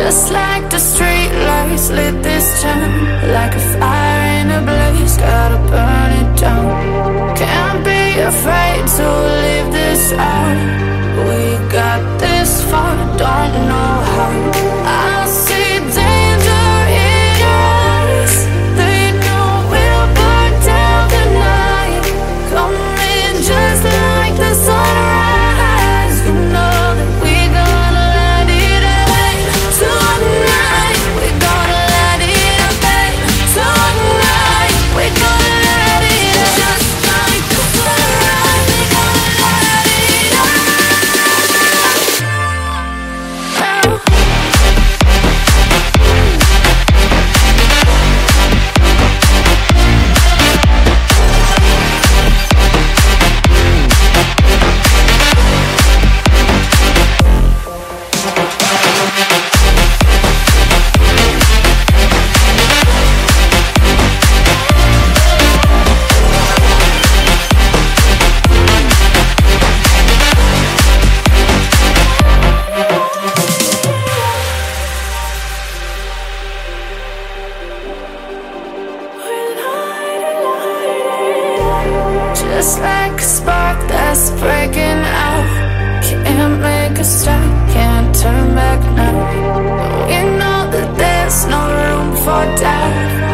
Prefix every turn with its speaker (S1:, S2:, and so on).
S1: Just like the street lights lit this town, like a fire in a blaze, gotta burn it down. Can't be afraid to leave this out. We got this far, don't know how. I see danger in your eyes. They know we'll burn down the night. Coming just like the sunrise. You know that we're gonna let it away. Tonight, we're gonna let it away. Tonight, we're gonna let it away. Just like the sunrise, we're gonna let it away. Just like a spark that's breaking out. Can't make a stop, can't turn back now. We know that there's no room for doubt.